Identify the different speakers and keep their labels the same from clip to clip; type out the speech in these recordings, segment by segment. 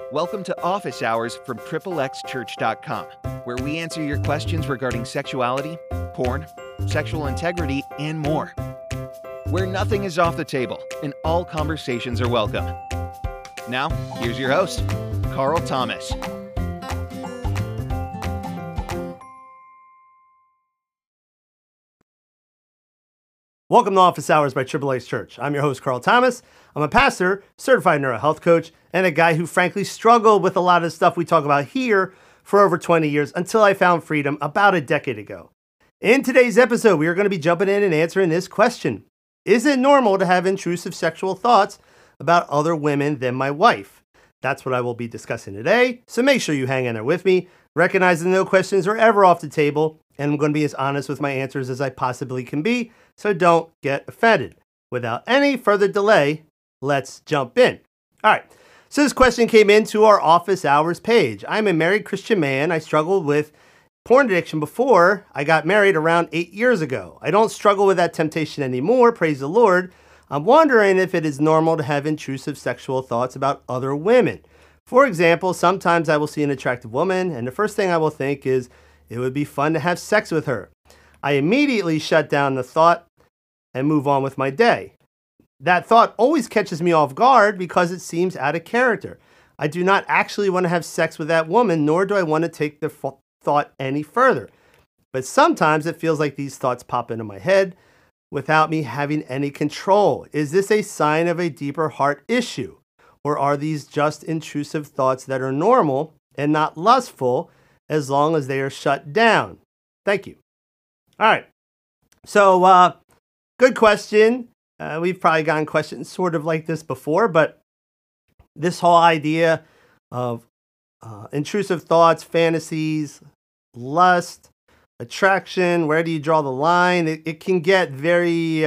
Speaker 1: Welcome to Office Hours from XXXChurch.com, where we answer your questions regarding sexuality, porn, sexual integrity, and more. Where nothing is off the table and all conversations are welcome. Now, here's your host, Carl Thomas.
Speaker 2: Welcome to Office Hours by XXX Church. I'm your host, Carl Thomas. I'm a pastor, certified neurohealth coach, and a guy who frankly struggled with a lot of the stuff we talk about here for over 20 years until I found freedom about a decade ago. In today's episode, we are going to be jumping in and answering this question. Is it normal to have intrusive sexual thoughts about other women than my wife? That's what I will be discussing today, so make sure you hang in there with me, recognizing no questions are ever off the table, and I'm going to be as honest with my answers as I possibly can be, so don't get offended. Without any further delay, let's jump in. All right, so this question came into our Office Hours page. I'm a married Christian man. I struggled with porn addiction before I got married around 8 years ago. I don't struggle with that temptation anymore, praise the Lord. I'm wondering if it is normal to have intrusive sexual thoughts about other women. For example, sometimes I will see an attractive woman, and the first thing I will think is, it would be fun to have sex with her. I immediately shut down the thought and move on with my day. That thought always catches me off guard because it seems out of character. I do not actually want to have sex with that woman, nor do I want to take the thought any further. But sometimes it feels like these thoughts pop into my head without me having any control. Is this a sign of a deeper heart issue? Or are these just intrusive thoughts that are normal and not lustful as long as they are shut down? Thank you. All right. So, good question. We've probably gotten questions sort of like this before, but this whole idea of intrusive thoughts, fantasies, lust, attraction, where do you draw the line? It can get very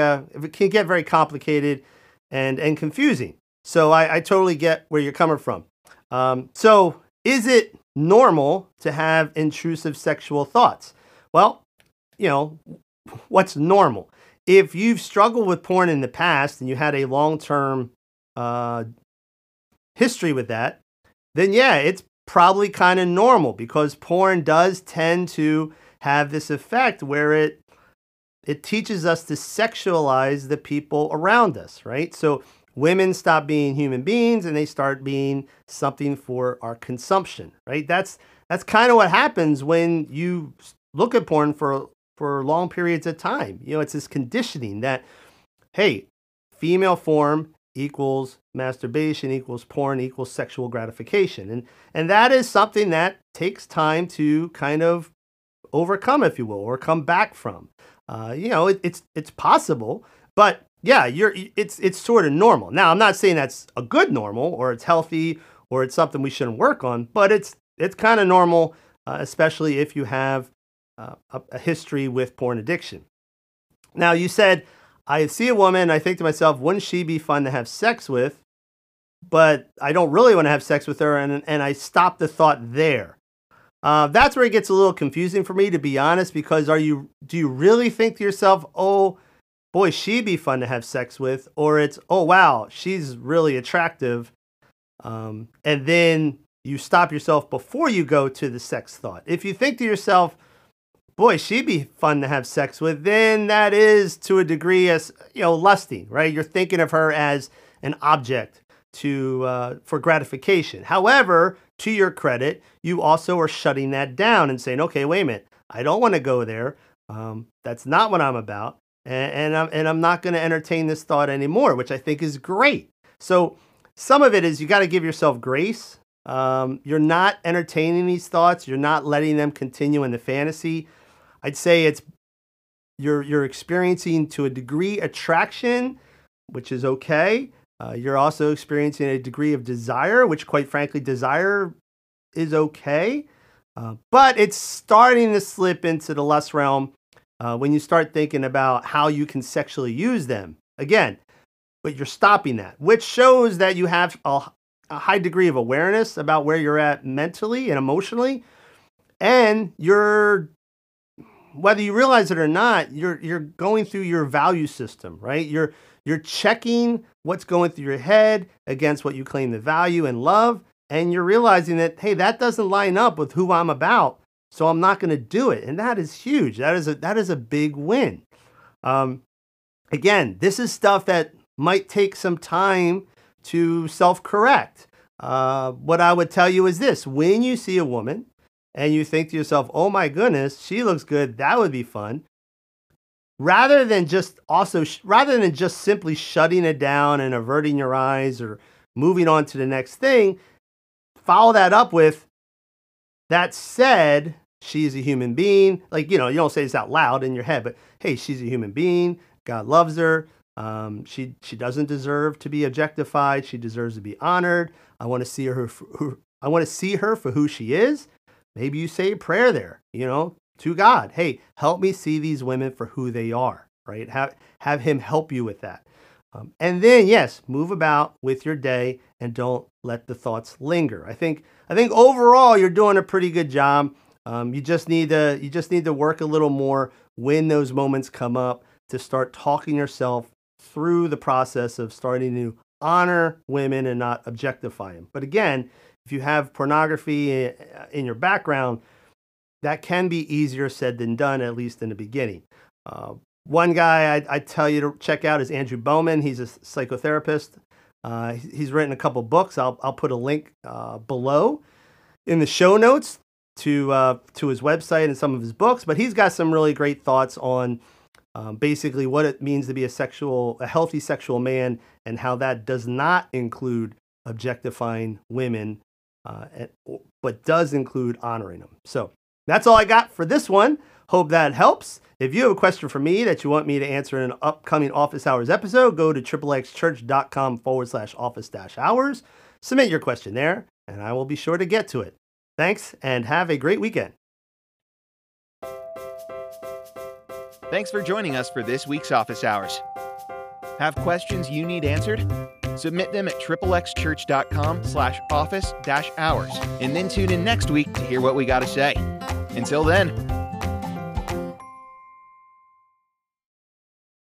Speaker 2: complicated and confusing. So I totally get where you're coming from. So is it normal to have intrusive sexual thoughts? Well, what's normal? If you've struggled with porn in the past and you had a long-term history with that, then yeah, it's probably kind of normal because porn does tend to have this effect where it teaches us to sexualize the people around us, right? So women stop being human beings and they start being something for our consumption, right? That's kind of what happens when you look at porn for long periods of time. It's this conditioning that, hey, female form equals masturbation equals porn equals sexual gratification. And that is something that takes time to kind of overcome, if you will, or come back from. It's possible, but yeah, it's sort of normal. Now, I'm not saying that's a good normal or it's healthy or it's something we shouldn't work on, but it's kind of normal, especially if you have a history with porn addiction. Now, you said, I see a woman, I think to myself, wouldn't she be fun to have sex with? But I don't really want to have sex with her, and I stop the thought there. That's where it gets a little confusing for me, to be honest, because do you really think to yourself, oh, boy, she'd be fun to have sex with? Or it's, oh, wow, she's really attractive. And then you stop yourself before you go to the sex thought. If you think to yourself, boy, she'd be fun to have sex with, then that is to a degree as, lusting, right? You're thinking of her as an object for gratification. However, to your credit, you also are shutting that down and saying, okay, wait a minute, I don't want to go there. That's not what I'm about. And I'm not going to entertain this thought anymore, which I think is great. So some of it is you got to give yourself grace. You're not entertaining these thoughts. You're not letting them continue in the fantasy. I'd say you're experiencing to a degree attraction, which is okay. You're also experiencing a degree of desire, which quite frankly, desire is okay. But it's starting to slip into the lust realm when you start thinking about how you can sexually use them. Again, but you're stopping that, which shows that you have a high degree of awareness about where you're at mentally and emotionally. And whether you realize it or not, you're going through your value system, right? You're checking what's going through your head against what you claim to value and love, and you're realizing that, hey, that doesn't line up with who I'm about, so I'm not going to do it. And that is huge. That is a big win. Again, this is stuff that might take some time to self-correct. What I would tell you is this: when you see a woman and you think to yourself, oh my goodness, she looks good, that would be fun, rather than just simply shutting it down and averting your eyes or moving on to the next thing, follow that up with, that said, she's a human being. Like, you don't say this out loud in your head, but hey, she's a human being. God loves her. She doesn't deserve to be objectified. She deserves to be honored. I want to see her for who she is. Maybe you say a prayer there, to God. Hey, help me see these women for who they are, right? Have him help you with that. And then, yes, move about with your day and don't let the thoughts linger. I think overall you're doing a pretty good job. You just need to work a little more when those moments come up, to start talking yourself through the process of starting to honor women and not objectify them. But again, if you have pornography in your background, that can be easier said than done, at least in the beginning. One guy I tell you to check out is Andrew Bowman. He's a psychotherapist. He's written a couple books. I'll put a link below in the show notes to his website and some of his books. But he's got some really great thoughts on basically what it means to be a healthy sexual man, and how that does not include objectifying women, but does include honoring them. So that's all I got for this one. Hope that helps. If you have a question for me that you want me to answer in an upcoming Office Hours episode, go to xxchurch.com/office-hours. Submit your question there, and I will be sure to get to it. Thanks, and have a great weekend.
Speaker 1: Thanks for joining us for this week's Office Hours. Have questions you need answered? Submit them at xxchurch.com/office-hours, and then tune in next week to hear what we got to say. Until then,